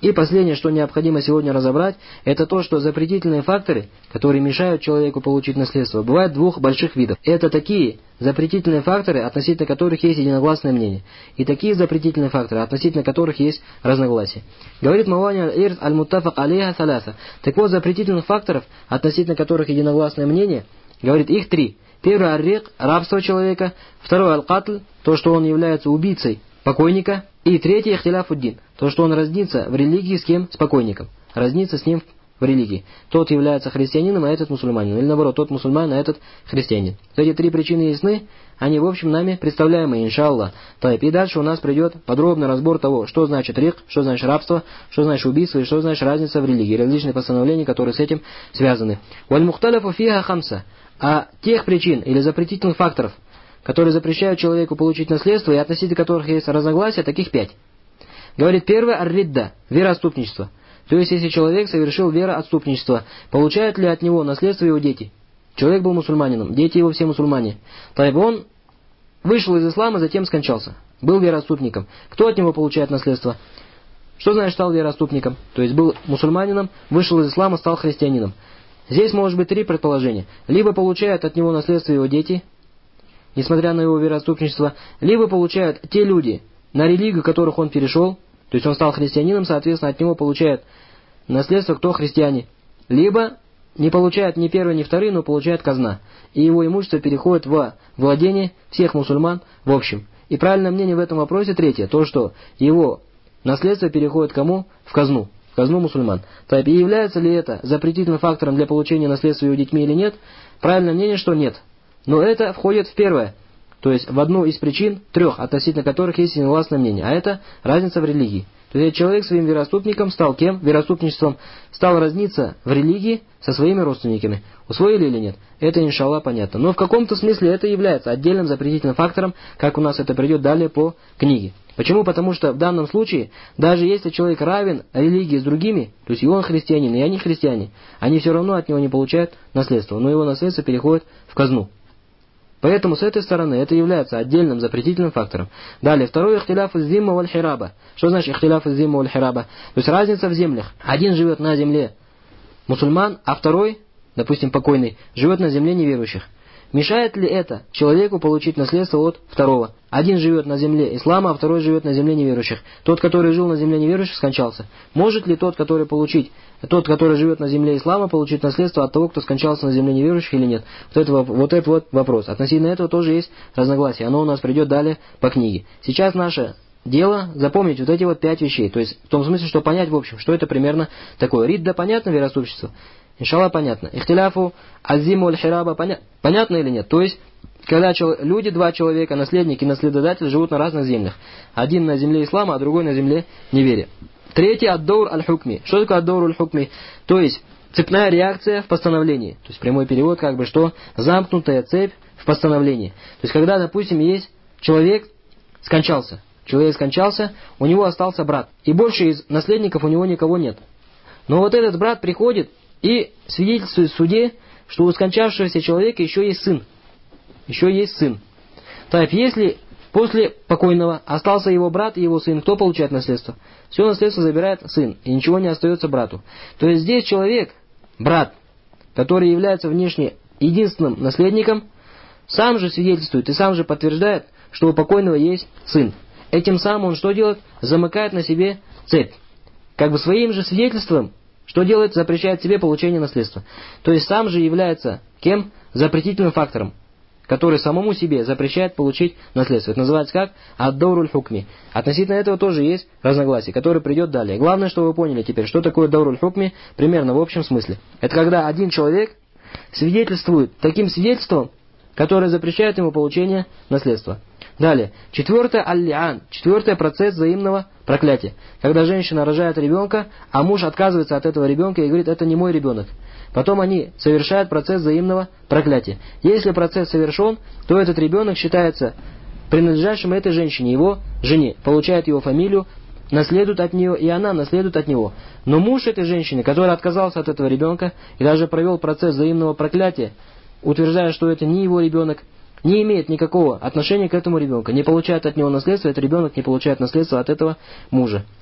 И последнее, что необходимо сегодня разобрать, это то, что запретительные факторы, которые мешают человеку получить наследство, бывают двух больших видов. Это такие запретительные факторы, относительно которых есть единогласное мнение, и такие запретительные факторы, относительно которых есть разногласие. Говорит Мавани аль-Ирт аль-Муттафак алейха саласа. Так вот, запретительных факторов, относительно которых единогласное мнение, говорит, их три. Первый ар-рик, рабство человека. Второй аль-Катль, то, что он является убийцей покойника. И третий ихтиляфуддин, то, что он разнится в религии с кем? С покойником. Разнится с ним в религии. Тот является христианином, а этот мусульманин. Или наоборот, тот мусульманин, а этот христианин. Эти три причины ясны, они в общем нами представляемы, иншаллах. И дальше у нас придет подробный разбор того, что значит рик, что значит рабство, что значит убийство и что значит разница в религии. Различные постановления, которые с этим связаны. Валь-мухталяфу фиха хамса. А тех причин или запретительных факторов, которые запрещают человеку получить наследство и относительно которых есть разногласия, таких 5. Говорит, первое ар-ридда, вероотступничество. То есть, если человек совершил вероотступничество, получают ли от него наследство его дети? Человек был мусульманином, дети его все мусульмане. Он вышел из ислама, затем скончался. Был вероотступником. Кто от него получает наследство? Что значит стал вероотступником? То есть, был мусульманином, вышел из ислама, стал христианином. Здесь может быть 3 предположения. Либо получают от него наследство его дети, несмотря на его вероотступничество, либо получают те люди, на религию которых он перешел, то есть он стал христианином, соответственно, от него получают наследство кто христиане, либо не получают ни первые, ни вторые, но получают казна, и его имущество переходит в владение всех мусульман в общем. И правильное мнение в этом вопросе третье, то, что его наследство переходит кому? В казну мусульман. И является ли это запретительным фактором для получения наследства его детьми или нет? Правильное мнение, что нет. Но это входит в первое, то есть в одну из причин 3, относительно которых есть единогласное мнение, а это разница в религии. То есть человек своим вероотступником стал кем? Вероотступничеством стал разниться в религии со своими родственниками. Усвоили или нет? Это, иншаллах, понятно. Но в каком-то смысле это является отдельным запретительным фактором, как у нас это придет далее по книге. Почему? Потому что в данном случае, даже если человек равен религии с другими, то есть и он христианин, и они христиане, они все равно от него не получают наследство, но его наследство переходит в казну. Поэтому с этой стороны это является отдельным запретительным фактором. Далее, второй ихтиляф из-зимма валь-хираба. Что значит ихтиляф из-зимма валь-хираба? То есть разница в землях. Один живет на земле мусульман, а второй, допустим, покойный, живет на земле неверующих. Мешает ли это человеку получить наследство от второго? Один живет на земле ислама, а второй живет на земле неверующих. Тот, который жил на земле неверующих, скончался. Может ли тот, который живет на земле ислама, получить наследство от того, кто скончался на земле неверующих или нет? Вот это вопрос. Относительно этого тоже есть разногласие. Оно у нас придет далее по книге. Сейчас наше дело запомнить вот эти 5 вещей. То есть в том смысле, что понять в общем, что это примерно такое. Ридда понятно, вероотступничество? Иншаллах, понятно. Ихтиляфу азиму аль-хираба понятно или нет? То есть, когда люди, 2 человека, наследник и наследодатель, живут на разных землях. Один на земле ислама, а другой на земле неверия. Третий ад-даур аль-хукми. Что такое ад-даур аль-хукми? То есть, цепная реакция в постановлении. То есть, прямой перевод, что замкнутая цепь в постановлении. То есть, когда, допустим, есть человек скончался, у него остался брат. И больше из наследников у него никого нет. Но вот этот брат приходит и свидетельствует в суде, что у скончавшегося человека еще есть сын. Так, если после покойного остался его брат и его сын, кто получает наследство? Все наследство забирает сын, и ничего не остается брату. То есть здесь человек, брат, который является внешне единственным наследником, сам же свидетельствует и сам же подтверждает, что у покойного есть сын. Этим самым он что делает? Замыкает на себе цепь. Своим же свидетельством, что делает? Запрещает себе получение наследства. То есть сам же является кем? Запретительным фактором, который самому себе запрещает получить наследство. Это называется как? Ад-дауруль хукми. Относительно этого тоже есть разногласие, которое придет далее. Главное, что вы поняли теперь, что такое дауруль хукми, примерно в общем смысле. Это когда один человек свидетельствует таким свидетельством, которое запрещает ему получение наследства. Далее. 4 аль-лиан. 4 процесс взаимного проклятия. Когда женщина рожает ребенка, а муж отказывается от этого ребенка и говорит, это не мой ребенок. Потом они совершают процесс взаимного проклятия. Если процесс совершен, то этот ребенок считается принадлежащим этой женщине, его жене. Получает его фамилию, наследует от нее, и она наследует от него. Но муж этой женщины, который отказался от этого ребенка и даже провел процесс взаимного проклятия, утверждая, что это не его ребенок, не имеет никакого отношения к этому ребенку, не получает от него наследство, этот ребенок не получает наследство от этого мужа.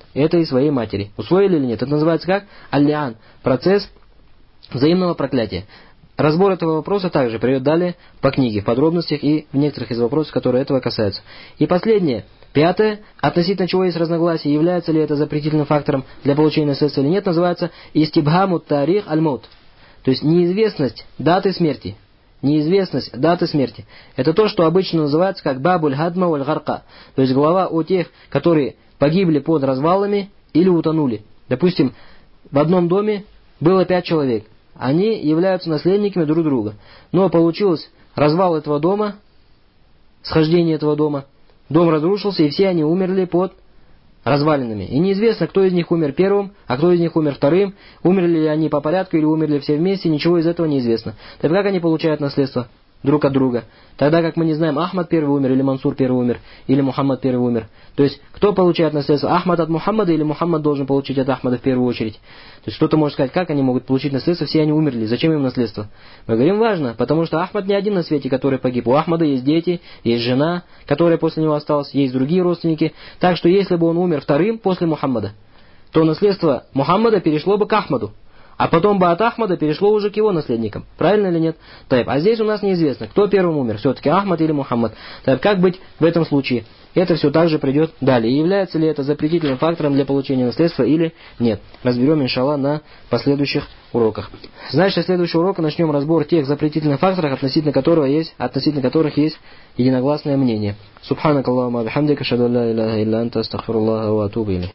этой своей матери. Усвоили или нет? Это называется как? Аль-лиан. Процесс взаимного проклятия. Разбор этого вопроса также придет далее по книге, в подробностях и в некоторых из вопросов, которые этого касаются. И последнее, пятое, относительно чего есть разногласия, является ли это запретительным фактором для получения наследства или нет, называется истибхаму тарих аль-маут. То есть неизвестность даты смерти. Неизвестность даты смерти. Это то, что обычно называется как бабуль хадма валь гарка. То есть глава о тех, которые погибли под развалами или утонули. Допустим, в одном доме было 5 человек. Они являются наследниками друг друга. Но получилось развал этого дома, схождение этого дома. Дом разрушился, и все они умерли под развалинами. И неизвестно, кто из них умер первым, а кто из них умер вторым. Умерли ли они по порядку или умерли все вместе, ничего из этого неизвестно. Так как они получают наследство друг от друга? Тогда как мы не знаем, Ахмад первый умер, или Мансур первый умер, или Мухаммад первый умер. То есть, кто получает наследство? Ахмад от Мухаммада, или Мухаммад должен получить от Ахмада в первую очередь? То есть, кто-то может сказать, как они могут получить наследство, все они умерли, зачем им наследство? Мы говорим, важно, потому что Ахмад не один на свете, который погиб. У Ахмада есть дети, есть жена, которая после него осталась, есть другие родственники. Так что, если бы он умер вторым после Мухаммада, то наследство Мухаммада перешло бы к Ахмаду. А потом бы от Ахмада перешло уже к его наследникам. Правильно или нет? Так, а здесь у нас неизвестно, кто первым умер. Все-таки Ахмад или Мухаммад. Так, как быть в этом случае? Это все также придет далее. И является ли это запретительным фактором для получения наследства или нет? Разберем, иншаллах, на последующих уроках. Значит, с следующего урока начнем разбор тех запретительных факторов, относительно которых есть единогласное мнение. Субханакаллахумма бихамдика, ашхаду ан ла иляха илля анта, астагфируллаха ва атубу илейх.